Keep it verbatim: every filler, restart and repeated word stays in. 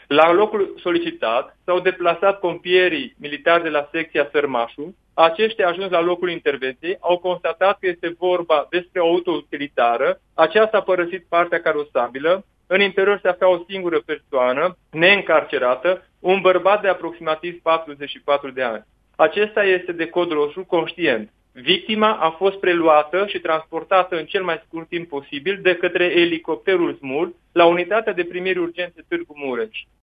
La locul solicitat s-au deplasat pompierii militari de la secția Sărmașu. Aceștia, ajuns la locul intervenției, au constatat că este vorba despre o auto-utilitară. Aceasta a părăsit partea carosabilă. În interior se afla o singură persoană, neîncarcerată, un bărbat de aproximativ patruzeci și patru de ani. Acesta este de cod roșu, conștient. Victima a fost preluată și transportată în cel mai scurt timp posibil de către elicopterul SMUR la unitatea de primiri urgențe Târgu Mureș.